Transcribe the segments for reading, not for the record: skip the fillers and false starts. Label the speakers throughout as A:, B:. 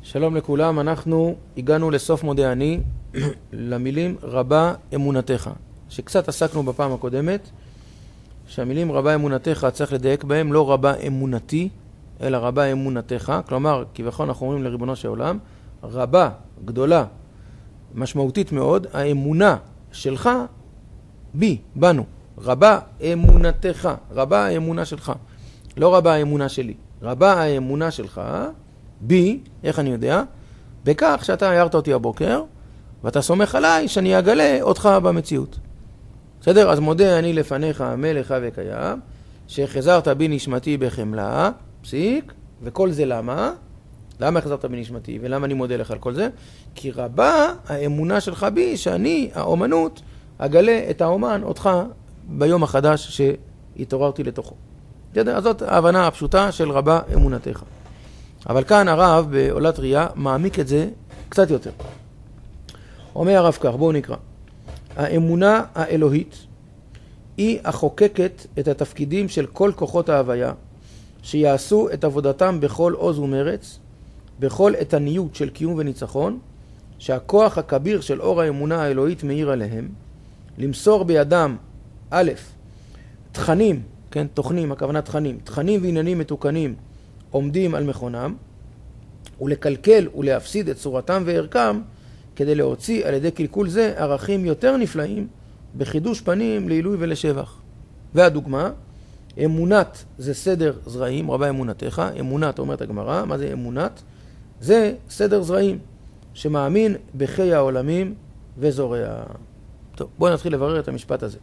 A: שלום לכולם, אנחנו הגענו לסוף מודה אני, למילים רבה אמונתך, שקצת עסקנו בפעם הקודמת, שהמילים רבה אמונתך צריך לדייק בהם, לא רבה אמונתי, אלא רבה אמונתך, כלומר, כביכול אנחנו אומרים לריבונו של עולם, רבה, גדולה, משמעותית מאוד, האמונה שלך בי, בנו, רבה אמונתך, רבה האמונה שלך, לא רבה האמונה שלי, רבה האמונה שלך, בי, איך אני יודע? בכך שאתה הערת אותי הבוקר, ואתה סומך עליי שאני אגלה אותך במציאות. בסדר? אז מודה אני לפניך מלך וקיים, שחזרת בי נשמתי בחמלה, פסיק, וכל זה למה? למה חזרת בי נשמתי, ולמה אני מודה לך על כל זה? כי רבה האמונה שלך בי, שאני, האומנות, אגלה את האומן, אותך, ביום החדש שהתעוררתי לתוכו. בסדר? אז זאת ההבנה הפשוטה של רבה אמונתך. אבל כאן הרב בעולת ראייה מעמיק את זה קצת יותר. אומר הרב כך, בואו נקרא. האמונה האלוהית היא החוקקת את התפקידים של כל כוחות ההוויה, שיעשו את עבודתם בכל עוז ומרץ, בכל איתניות של קיום וניצחון, שהכוח הכביר של אור האמונה האלוהית מאיר עליהם, למסור בידם, א', תכנים, כן, תוכנים, הכוונה תכנים, תכנים ועניינים מתוקנים, עומדים על מכונם, ולקלקל ולהפסיד את צורתם וערכם, כדי להוציא על ידי קלקול זה ערכים יותר נפלאים, בחידוש פנים לעילוי ולשבח. והדוגמה, אמונת זה סדר זרעים, רבה אמונתך, אמונת אומרת הגמרא, מה זה אמונת? זה סדר זרעים, שמאמין בחיי העולמים וזורע. טוב, בואו נתחיל לברר את המשפט הזה.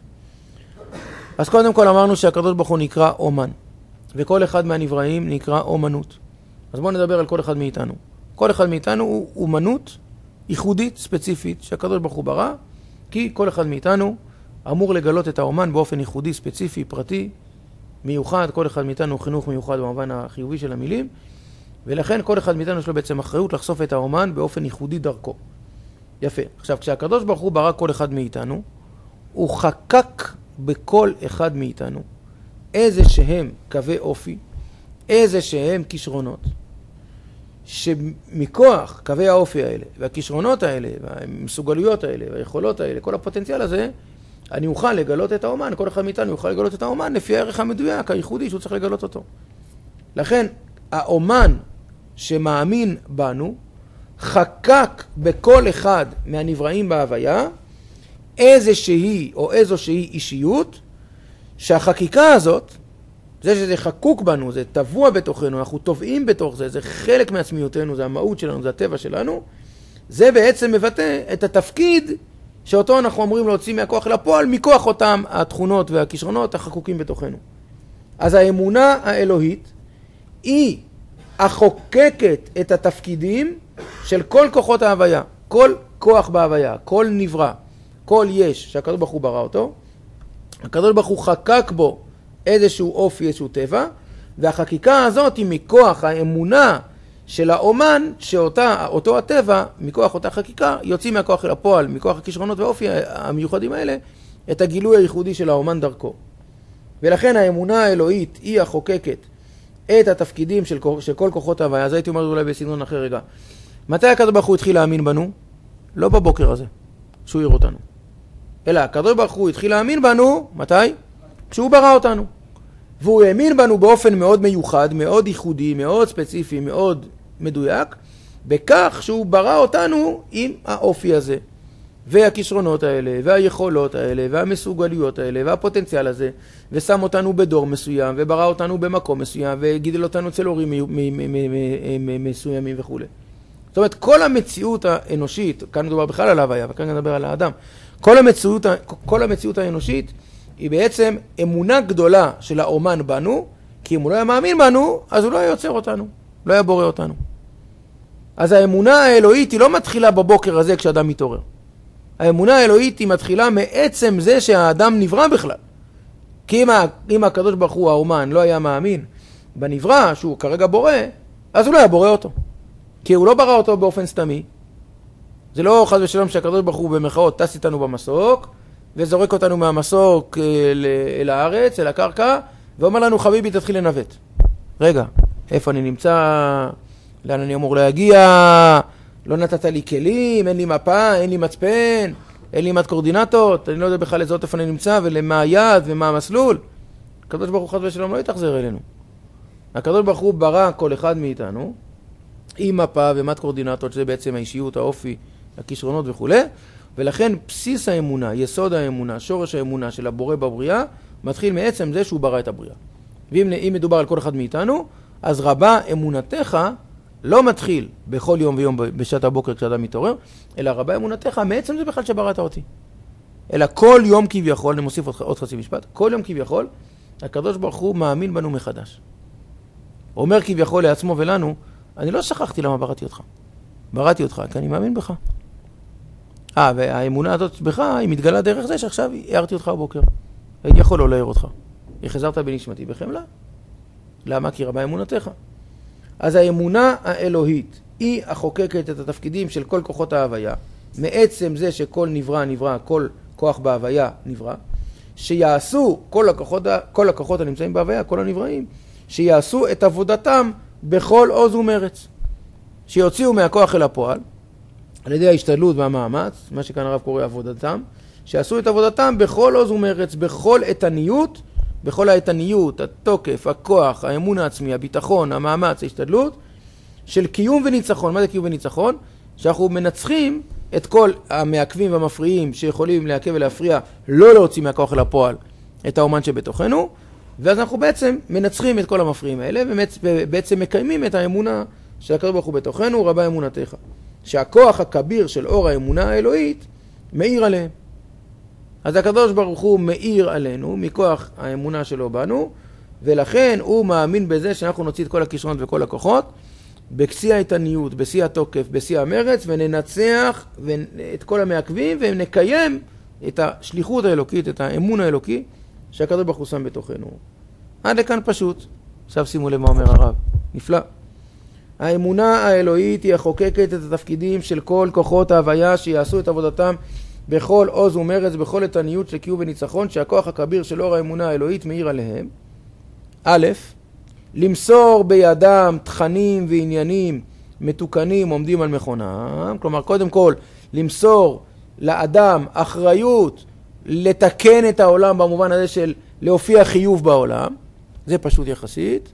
A: אז קודם כל אמרנו שהקדוש ברוך הוא נקרא אומן. וכל אחד מהנבראים נקרא אומנות. אז בואו נדבר על כל אחד מאיתנו. כל אחד מאיתנו הוא אומנות ייחודית, ספציפית, שהקדוש ברוך הוא ברא, כי כל אחד מאיתנו אמור לגלות את האומן באופן ייחודי, ספציפי, פרטי, מיוחד. כל אחד מאיתנו הוא חינוך מיוחד במובן החיובי של המילים, ולכן כל אחד מאיתנו יש לו בעצם אחריות לחשוף את האומן באופן ייחודי דרכו. יפה. עכשיו, כשהקדוש ברוך הוא ברא כל אחד מאיתנו, הוא חקק בכל אחד מאיתנו איזה שהם קווי אופי, איזה שהם כישרונות, שמכוח קווי האופי האלה, והכישרונות האלה, והמסוגלויות האלה, והיכולות האלה, כל הפוטנציאל הזה, אני אוכל לגלות את האומן, כל אחד מאיתנו יוכל לגלות את האומן, לפי הערך המדויק, הייחודי, שהוא צריך לגלות אותו. לכן, האומן שמאמין בנו, חקק בכל אחד מהנבראים בהוויה, איזושהי או איזושהי אישיות, שהחקיקה הזאת, זה שזה חקוק בנו, זה טבוע בתוכנו, אנחנו טובעים בתוך זה, זה חלק מעצמיותנו, זה המהות שלנו, זה הטבע שלנו, זה בעצם מבטא את התפקיד שאותו אנחנו אמורים להוציא מהכוח לפועל, מכוח אותם התכונות והכישרונות החקוקים בתוכנו. אז האמונה האלוהית היא החוקקת את התפקידים של כל כוחות ההוויה, כל כוח בהוויה, כל נברא, כל יש שהקדוש ברוך הוא ברא אותו, הקדוש ברוך הוא חקק בו איזשהו אופי, איזשהו טבע, והחקיקה הזאת היא מכוח האמונה של האומן, שאותו הטבע, מכוח אותה חקיקה, יוצאים מהכוח אל הפועל, מכוח הכישרונות והאופי המיוחדים האלה, את הגילוי הייחודי של האומן דרכו. ולכן האמונה האלוהית היא החוקקת את התפקידים של כל כוחות ההוויה. אז הייתי אומר אולי בסגנון אחר רגע. מתי הקדוש ברוך הוא התחיל להאמין בנו? לא בבוקר הזה, שהוא יראה אותנו. אלא הקדוש ברוך הוא התחיל להאמין בנו, מתי? כשהוא ברא אותנו. והוא האמין בנו באופן מאוד מיוחד, מאוד ייחודי, מאוד ספציפי, מאוד מדויק, בכך שהוא ברא אותנו עם האופי הזה, והכישרונות האלה, והיכולות האלה, והמסוגלויות האלה, והפוטנציאל הזה, ושם אותנו בדור מסוים, וברא אותנו במקום מסוים, וגידל אותנו אצל הורים מסוימים וכו'. זאת אומרת, כל המציאות האנושית, כאן מדובר בכלל על ההוויה, וכאן נדבר על האדם, כל המציאות האנושית היא בעצם אמונה גדולה של האומן בנו, כי אם הוא לא היה מאמין בנו, אז הוא לא היה יוצר אותנו, לא היה בורא אותנו. אז האמונה האלוהית היא לא מתחילה בבוקר הזה כשאדם מתעורר. האמונה האלוהית היא מתחילה מעצם זה שהאדם נברא בכלל. כי אם הקדוש ברוך הוא האומן לא היה מאמין בנברא שהוא כרגע בורא, אז הוא לא היה בורא אותו. כי הוא לא ברא אותו באופן סתמי. זה לא חס ושלום שהקדוש ברוך הוא במרכאות טס איתנו במסוק, וזורק אותנו מהמסוק אל הארץ, אל הקרקע, ואומר לנו חביבי תתחיל לנווט. רגע, איפה אני נמצא? לאן אני אמור להגיע? לא נתת לי כלים, אין לי מפה, אין לי מצפן, אין לי מת קורדינטות, אני לא יודע בכלל לזהות איפה אני נמצא ולמה היד ומה המסלול. הקדוש ברוך הוא חס ושלום לא יתאכזר אלינו. הקדוש ברוך הוא ברא כל אחד מאיתנו עם מפה ומת קורדינטות, שזה בעצם האישיות, האופי, הכישרונות וכו'. ולכן בסיס האמונה, יסוד האמונה, שורש האמונה של הבורא בבריאה, מתחיל מעצם זה שהוא ברא את הבריאה. ואם מדובר על כל אחד מאיתנו, אז רבה אמונתך לא מתחיל בכל יום ויום בשעת הבוקר כשאדם מתעורר, אלא רבה אמונתך מעצם זה בכלל שבראת אותי. אלא כל יום כביכול, אני מוסיף עוד חצי משפט, כל יום כביכול, הקדוש ברוך הוא מאמין בנו מחדש. אומר כביכול לעצמו ולנו, אני לא שכחתי למה בראתי אותך. בראתי אותך כי אני מאמין בך. והאמונה הזאת בך היא מתגלה דרך זה שעכשיו הערתי אותך בבוקר. הייתי יכול לא להעיר אותך. החזרת בנשמתי בחמלה. למה? כי רבה אמונתך. אז האמונה האלוהית היא החוקקת את התפקידים של כל כוחות ההוויה. מעצם זה שכל נברא, כל כוח בהוויה נברא. שיעשו כל הכוחות הנמצאים בהוויה, כל הנבראים, שיעשו את עבודתם בכל עוז ומרץ. שיוציאו מהכוח אל הפועל, על ידי ההשתדלות והמאמץ, מה שכאן הרב קורא עבודתם, שיעשו את עבודתם בכל עוז ומרץ, בכל איתניות, בכל האיתניות, התוקף, הכוח, האמון העצמי, הביטחון, המאמץ, ההשתדלות, של קיום וניצחון. מה זה קיום וניצחון? שאנחנו מנצחים את כל המעכבים והמפריעים שיכולים לעכב ולהפריע, לא להוציא מהכוח אל הפועל את האומן שבתוכנו, ואז אנחנו בעצם מנצחים את כל המפריעים האלה, ובעצם מקיימים את האמונה של הקדוש ברוך הוא בתוכנו, רבה אמונתך. שהכוח הכביר של אור האמונה האלוהית מאיר עליהם. אז הקדוש ברוך הוא מאיר עלינו מכוח האמונה שלו בנו, ולכן הוא מאמין בזה שאנחנו נוציא את כל הכישרונות וכל הכוחות, בשיא האיתניות, בשיא התוקף, בשיא המרץ, וננצח את כל המעכבים, ונקיים את השליחות האלוקית, את האמון האלוקי, שהקדוש ברוך הוא שם בתוכנו. עד לכאן פשוט. עכשיו שימו לב מה אומר הרב. נפלא. האמונה האלוהית היא החוקקת את התפקידים של כל כוחות ההוויה שיעשו את עבודתם בכל עוז ומרץ, בכל איתניות של קיום וניצחון, שהכוח הכביר של אור האמונה האלוהית מאיר עליהם. א', למסור בידם תכנים ועניינים מתוקנים עומדים על מכונם, כלומר קודם כל למסור לאדם אחריות לתקן את העולם במובן הזה של להופיע חיוב בעולם, זה פשוט יחסית.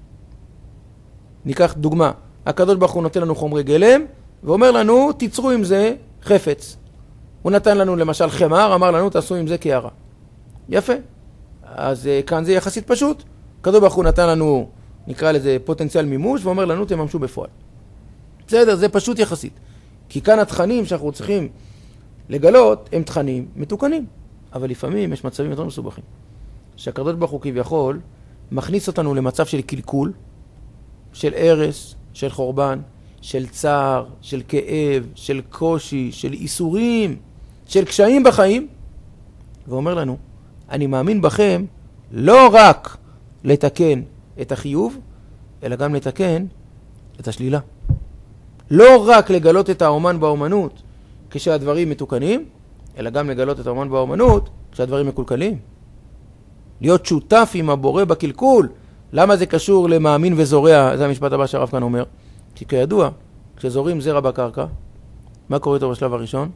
A: ניקח דוגמה, הקדוש ברוך הוא נותן לנו חומרי גלם ואומר לנו תיצרו עם זה חפץ. הוא נתן לנו למשל חמר, אמר לנו תעשו עם זה קערה. יפה. אז כאן זה יחסית פשוט. הקדוש ברוך הוא נתן לנו, נקרא לזה פוטנציאל מימוש, ואומר לנו תממשו בפועל. בסדר, זה פשוט יחסית. כי כאן התכנים שאנחנו צריכים לגלות הם תכנים מתוקנים. אבל לפעמים יש מצבים יותר מסובכים. שהקדוש ברוך הוא כביכול מכניס אותנו למצב של קלקול, של הרס, של חורבן, של צער, של כאב, של קושי, של איסורים, של קשיים בחיים, ואומר לנו, אני מאמין בכם לא רק לתקן את החיוב, אלא גם לתקן את השלילה. לא רק לגלות את האומן באומנות כשהדברים מתוקנים, אלא גם לגלות את האומן באומנות כשהדברים מקולקלים. להיות שותף עם הבורא בקלקול. למה זה קשור למאמין וזורע? זה המשפט הבא שהרב כאן אומר. כי כידוע, כשזורים זרע בקרקע, מה קורה איתו בשלב הראשון?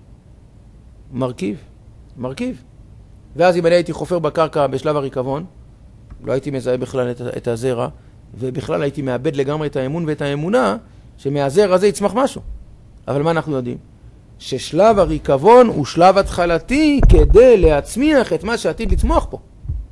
A: מרכיב. ואז אם אני הייתי חופר בקרקע בשלב הריקבון, לא הייתי מזהה בכלל את הזרע, ובכלל הייתי מאבד לגמרי את האמון ואת האמונה, שמהזרע הזה יצמח משהו. אבל מה אנחנו יודעים? ששלב הריקבון הוא שלב התחלתי כדי להצמיח את מה שעתיד לצמוח פה.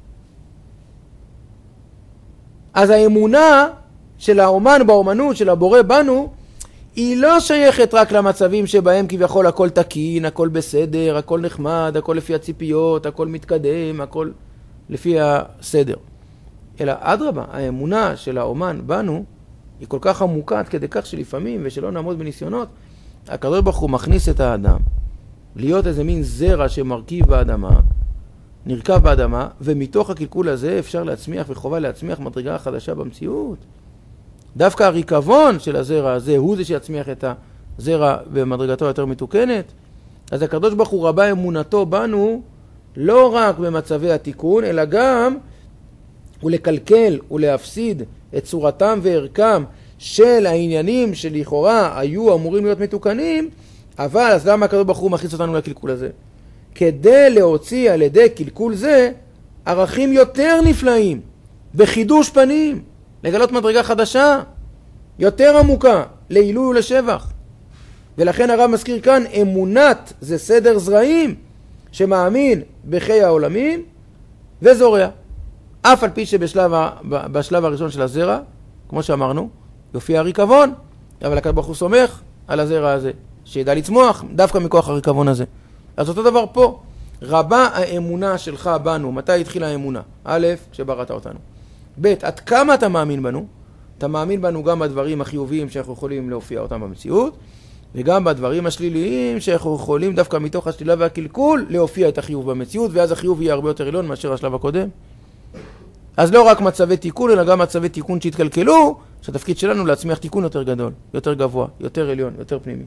A: אז האמונה של האומן באומנות, של הבורא בנו, היא לא שייכת רק למצבים שבהם כביכול הכל תקין, הכל בסדר, הכל נחמד, הכל לפי הציפיות, הכל מתקדם, הכל לפי הסדר. אלא אדרבה, האמונה של האומן בנו היא כל כך עמוקה עד כדי כך שלפעמים, ושלא נעמוד בניסיונות, הקדוש ברוך הוא מכניס את האדם להיות איזה מין זרע שמרכיב באדמה, נרכב באדמה, ומתוך הקלקול הזה אפשר להצמיח וחובה להצמיח מדרגה חדשה במציאות. דווקא הריקבון של הזרע הזה הוא זה שיצמיח את הזרע במדרגתו יותר מתוקנת. אז הקדוש ברוך הוא רבה אמונתו בנו לא רק במצבי התיקון, אלא גם ולקלקל ולהפסיד את צורתם וערכם של העניינים שלכאורה היו אמורים להיות מתוקנים, אבל אז למה הקדוש ברוך הוא מכניס אותנו לקלקול הזה? כדי להוציא על ידי קלקול זה ערכים יותר נפלאים, בחידוש פנים, לגלות מדרגה חדשה, יותר עמוקה, לעילוי ולשבח. ולכן הרב מזכיר כאן, אמונת זה סדר זרעים שמאמין בחיי העולמים וזורע. אף על פי שבשלב הראשון של הזרע, כמו שאמרנו, יופיע הריקבון, אבל הקדוש ברוך הוא סומך על הזרע הזה, שידע לצמוח דווקא מכוח הריקבון הזה. אז אותו דבר פה, רבה האמונה שלך בנו. מתי התחילה האמונה? א', כשבראת אותנו. ב', עד כמה אתה מאמין בנו? אתה מאמין בנו גם בדברים החיוביים שאנחנו יכולים להופיע אותם במציאות, וגם בדברים השליליים שאנחנו יכולים דווקא מתוך השלילה והקלקול להופיע את החיוב במציאות, ואז החיוב יהיה הרבה יותר עליון מאשר השלב הקודם. אז לא רק מצבי תיקון, אלא גם מצבי תיקון שהתקלקלו, שהתפקיד שלנו להצמיח תיקון יותר גדול, יותר גבוה, יותר עליון, יותר פנימי.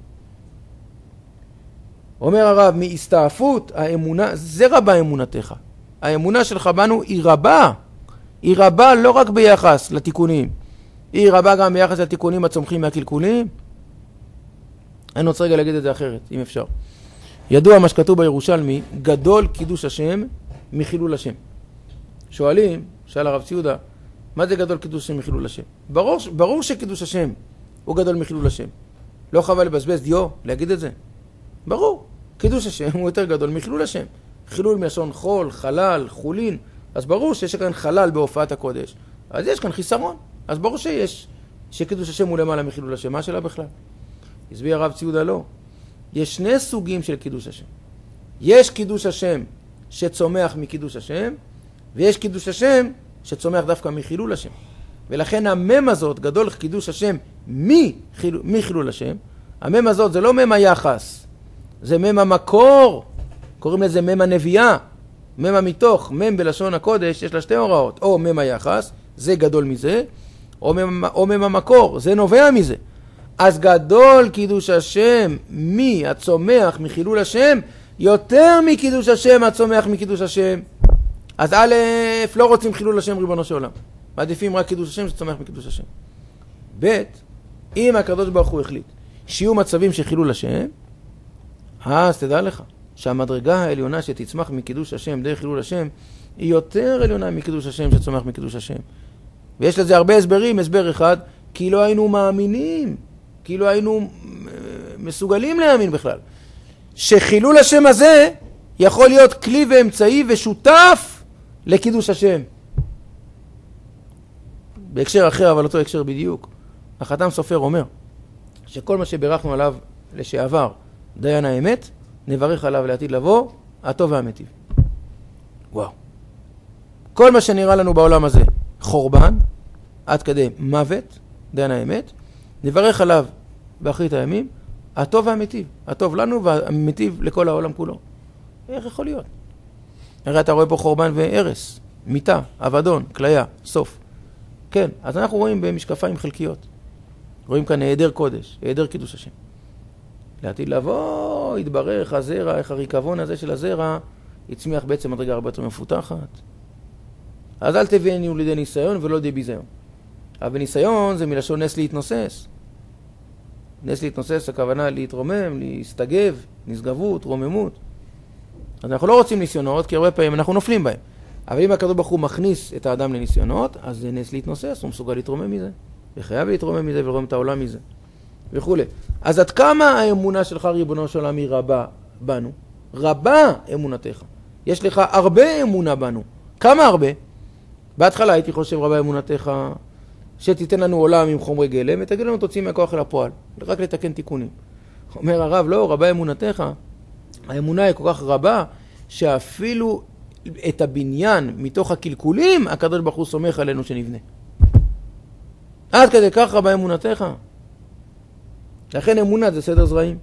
A: אומר הרב, מהסתעפות האמונה, זה רבה אמונתך. האמונה שלך בנו היא רבה. היא רבה לא רק ביחס לתיקונים, היא רבה גם ביחס לתיקונים הצומחים מהקלקולים. אני רוצה רגע להגיד את זה אחרת, אם אפשר. ידוע מה שכתוב בירושלמי, גדול קידוש השם מחילול השם. שואלים, שאל הרב ציודה, מה זה גדול קידוש השם מחילול השם? ברור שקידוש השם הוא גדול מחילול השם. לא חבל לבזבז דיו להגיד את זה. ברור, קידוש השם הוא יותר גדול מחילול השם. חילול מלשון חול, חלל, חולין. אז ברור שיש כאן חלל בהופעת הקודש. אז יש כאן חיסרון. אז ברור שקידוש השם הוא למעלה מחילול השם. מה השאלה בכלל? הסביר הרב ציודה לא. יש שני סוגים של קידוש השם. יש קידוש השם שצומח מקידוש השם, ויש קידוש השם שצומח דווקא מחילול השם. ולכן המם הזאת, גדול קידוש השם מחילול השם, המם הזאת זה לא מם היחס, זה מם המקור, קוראים לזה מם הנביאה, מם המתוך, מם בלשון הקודש, יש לה שתי הוראות, או מם היחס, זה גדול מזה, או מם המקור, זה נובע מזה. אז גדול קידוש השם מהצומח מחילול השם, יותר מקידוש השם הצומח מקידוש השם. אז א', לא רוצים חילול השם ריבונו של עולם. מעדיפים רק קידוש השם שצומח מקידוש השם. ב', אם הקדוש ברוך הוא החליט שיהיו מצבים של חילול השם, אז תדע לך שהמדרגה העליונה שתצמח מקידוש השם דרך חילול השם, היא יותר עליונה מקידוש השם שצומח מקידוש השם. ויש לזה הרבה הסברים. הסבר אחד, כי לא היינו מאמינים, כי לא היינו מסוגלים להאמין בכלל, שחילול השם הזה יכול להיות כלי ואמצעי ושותף לקידוש השם. בהקשר אחר, אבל אותו הקשר בדיוק. החתם סופר אומר שכל מה שברכנו עליו לשעבר דיין האמת, נברך עליו לעתיד לבוא, הטוב והמטיב. וואו. כל מה שנראה לנו בעולם הזה חורבן, עד כדי מוות, דיין האמת, נברך עליו באחרית הימים, הטוב והמטיב. הטוב לנו והמטיב לכל העולם כולו. איך יכול להיות? הרי אתה רואה פה חורבן והרס, מיטה, אבדון, כליה, סוף. כן, אז אנחנו רואים במשקפיים חלקיות. רואים כאן היעדר קודש, היעדר קידוש השם. לעתיד לבוא, יתברך הזרע, איך הריקבון הזה של הזרע, יצמיח בעצם מדרגה הרבה יותר מפותחת. אז אל תביאנו לידי ניסיון ולא לידי ביזיון. אבל ניסיון זה מלשון נס להתנוסס. נס להתנוסס, הכוונה להתרומם, להסתגב, נשגבות, רוממות. אז אנחנו לא רוצים ניסיונות, כי הרבה פעמים אנחנו נופלים בהם. אבל אם הקדוש ברוך הוא מכניס את האדם לניסיונות, אז זה נס להתנוסס, הוא מסוגל להתרומם מזה. וחייב להתרומם מזה ולרומם את העולם מזה. וכו'. אז עד כמה האמונה שלך ריבונו של עולם היא רבה בנו? רבה אמונתך. יש לך הרבה אמונה בנו. כמה הרבה? בהתחלה הייתי חושב רבה אמונתך שתיתן לנו עולם עם חומרי גלם, ותגיד לנו תוצאים מהכוח אל הפועל, רק לתקן תיקונים. אומר הרב, לא, רבה אמונתך. האמונה היא כל כך רבה, שאפילו את הבניין מתוך הקלקולים, הקדוש ברוך הוא סומך עלינו שנבנה. עד כדי כך רבה אמונתך. לכן אמונה זה סדר זרעים.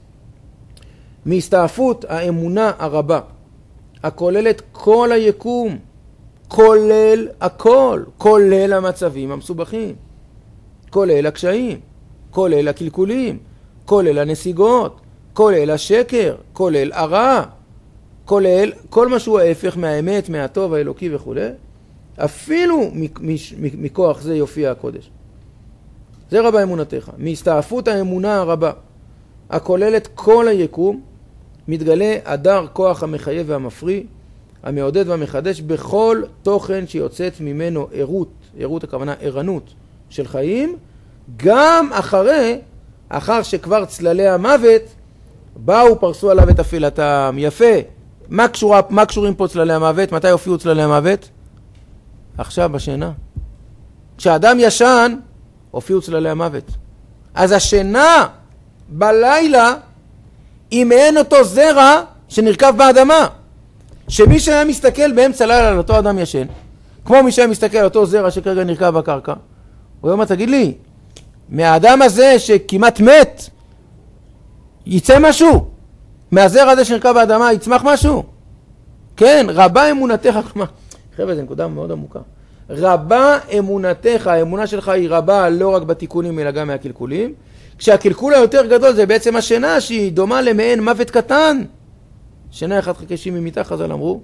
A: מהסתעפות האמונה הרבה, הכוללת כל היקום, כולל הכל, כולל המצבים המסובכים, כולל הקשיים, כולל הקלקולים, כולל הנסיגות, כולל השקר, כולל הרע, כולל כל מה שהוא ההפך מהאמת, מהטוב האלוקי וכו'. אפילו מכוח זה יופיע הקודש. זה רבה אמונתך. מהסתעפות האמונה הרבה, הכוללת כל היקום, מתגלה הדר כוח המחייב והמפריא, המעודד והמחדש בכל תוכן שיוצאת ממנו ערות הכוונה ערנות של חיים, גם אחר שכבר צללי המוות באו פרסו עליו את אפילתם. יפה. מה קשורים פה צללי המוות? מתי הופיעו צללי המוות? עכשיו בשינה. כשאדם ישן הופיעו צללי המוות. אז השינה בלילה אם אין אותו זרע שנרכב באדמה, שמי שהיה מסתכל באמצע לילה על אותו אדם ישן, כמו מי שהיה מסתכל על אותו זרע שכרגע נרכב בקרקע, הוא אומר, תגיד לי, מהאדם הזה שכמעט מת יצא משהו? מהזרע הזה שנרכב באדמה יצמח משהו? כן, רבה אמונתך. כלומר, חבר'ה, זו נקודה מאוד עמוקה. רבה אמונתך, האמונה שלך היא רבה לא רק בתיקונים אלא גם מהקלקולים. כשהקלקול היותר גדול זה בעצם השינה שהיא דומה למעין מוות קטן. שינה 1/7 ממיתה, חז"ל אמרו.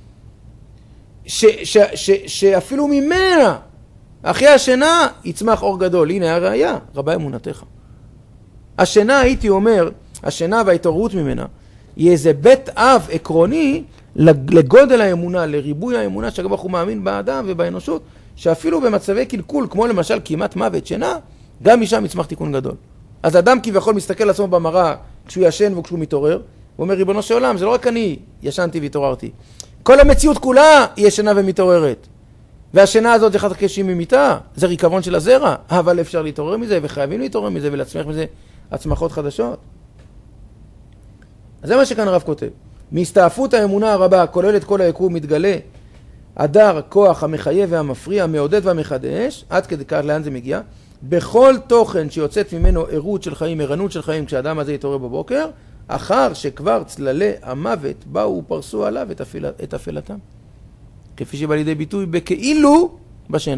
A: שאפילו ממנה, אחרי השינה, יצמח אור גדול. הנה הראיה, רבה אמונתך. השינה, הייתי אומר, השינה וההתעוררות ממנה, היא איזה בית אב עקרוני לגודל האמונה, לריבוי האמונה שהקדוש ברוך הוא מאמין באדם ובאנושות, שאפילו במצבי קלקול, כמו למשל כמעט מוות שינה, גם משם יצמח תיקון גדול. אז אדם כביכול מסתכל על עצמו במראה כשהוא ישן וכשהוא מתעורר, הוא אומר, ריבונו של עולם, זה לא רק אני ישנתי והתעוררתי. כל המציאות כולה היא ישנה ומתעוררת. והשינה הזאת זה 1/7 ממיתה, זה ריקבון של הזרע, אבל אפשר להתעורר מזה וחייבים להתעורר מזה ולהצמח מזה הצמחות חדשות. אז זה מה שכאן הרב כותב. מהסתעפות האמונה הרבה, הכוללת כל היקום, מתגלה הדר, כוח המחייב והמפריא, המעודד והמחדש, עד כדי כך לאן זה מגיע? בכל תוכן שיוצאת ממנו ערות של חיים, ערנות של חיים, כשאדם הזה יתעורר בבוקר, אחר שכבר צללי המוות באו ופרסו עליו את אפלתם. כפי שבא לידי ביטוי בכאילו בשינה.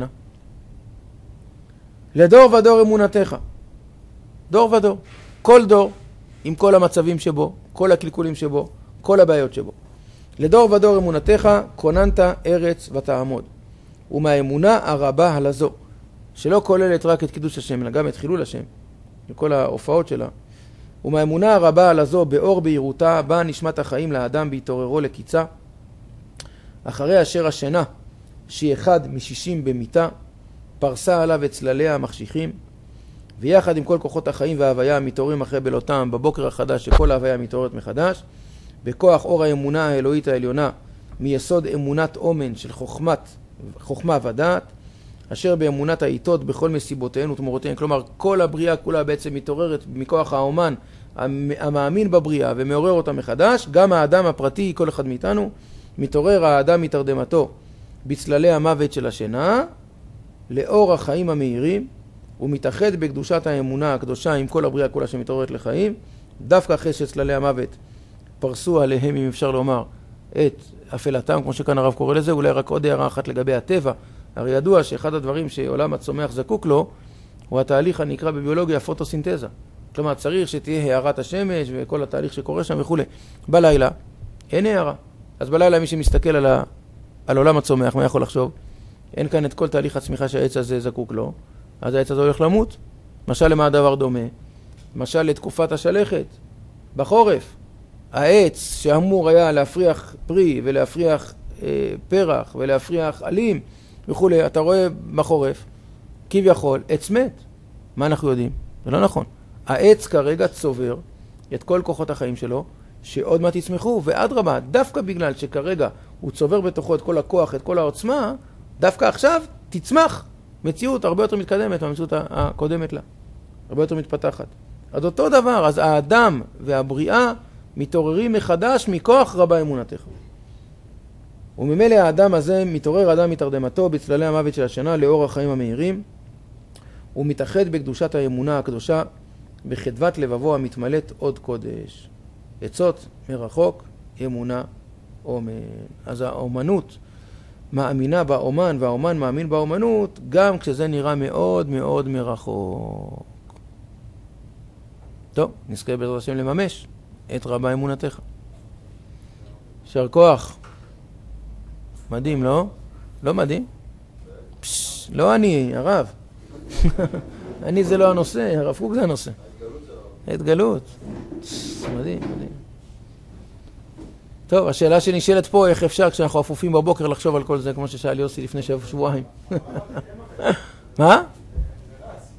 A: לדור ודור אמונתך. דור ודור. כל דור, עם כל המצבים שבו, כל הקלקולים שבו, כל הבעיות שבו. לדור ודור אמונתך, כוננת ארץ ותעמוד. ומהאמונה הרבה הלזו, שלא כוללת רק את קידוש השם, אלא גם את חילול השם, וכל ההופעות שלה. ומהאמונה הרבה הלזו, באור בהירותה, באה נשמת החיים לאדם בהתעוררו לקיצה, אחרי אשר השינה, שהיא 1/60 במיתה, פרסה עליו את צלליה המחשיכים, ויחד עם כל כוחות החיים וההוויה המתעוררים אחרי בלותם בבוקר החדש, שכל ההוויה מתעוררת מחדש, בכוח אור האמונה האלוהית העליונה, מיסוד אמונת אומן של חוכמה ודעת, אשר באמונת העיתות בכל מסיבותיהן ותמורותיהן. כלומר, כל הבריאה כולה בעצם מתעוררת מכוח האומן המאמין בבריאה ומעורר אותה מחדש. גם האדם הפרטי, כל אחד מאיתנו, מתעורר האדם מתרדמתו בצללי המוות של השינה, לאור החיים המהירים, ומתאחד בקדושת האמונה הקדושה עם כל הבריאה כולה שמתעוררת לחיים, דווקא אחרי שצללי המוות פרסו עליהם, אם אפשר לומר, את אפלתם, כמו שכאן הרב קורא לזה. אולי רק עוד הערה אחת לגבי הטבע. הרי ידוע שאחד הדברים שעולם הצומח זקוק לו, הוא התהליך הנקרא בביולוגיה פוטוסינתזה. כלומר, צריך שתהיה הערת השמש וכל התהליך שקורה שם וכו'. בלילה אין הערה. אז בלילה מי שמסתכל על עולם הצומח, מה יכול לחשוב? אין כאן את כל תהליך הצמיחה שהעץ הזה זקוק לו, אז העץ הזה הולך למות. משל למה הדבר דומה? משל לתקופת השלכת, בחורף. העץ שאמור היה להפריח פרי ולהפריח פרח ולהפריח עלים וכו', אתה רואה בחורף, כביכול, עץ מת. מה אנחנו יודעים? זה לא נכון. העץ כרגע צובר את כל כוחות החיים שלו, שעוד מעט יצמחו, ואדרבה, דווקא בגלל שכרגע הוא צובר בתוכו את כל הכוח, את כל העוצמה, דווקא עכשיו תצמח מציאות הרבה יותר מתקדמת מהמציאות הקודמת לה, הרבה יותר מתפתחת. אז אותו דבר, אז האדם והבריאה מתעוררים מחדש מכוח רבה אמונתך. וממילא האדם הזה מתעורר אדם מתרדמתו בצללי המוות של השינה לאור החיים המהירים, ומתאחד בקדושת האמונה הקדושה, בחדוות לבבו המתמלאת עוד קודש. עצות מרחוק, אמונה, אומן. אז האומנות מאמינה באומן, והאומן מאמין באומנות, גם כשזה נראה מאוד מאוד מרחוק. טוב, נזכה בעזרת השם לממש את רבה אמונתך. יישר כוח. מדהים, לא? לא מדהים? לא אני, הרב. אני זה לא הנושא, הרב קוק זה הנושא. ההתגלות. מדהים, מדהים. טוב, השאלה שנשאלת פה, איך אפשר כשאנחנו אפופים בבוקר לחשוב על כל זה, כמו ששאל יוסי לפני שבועיים. מה?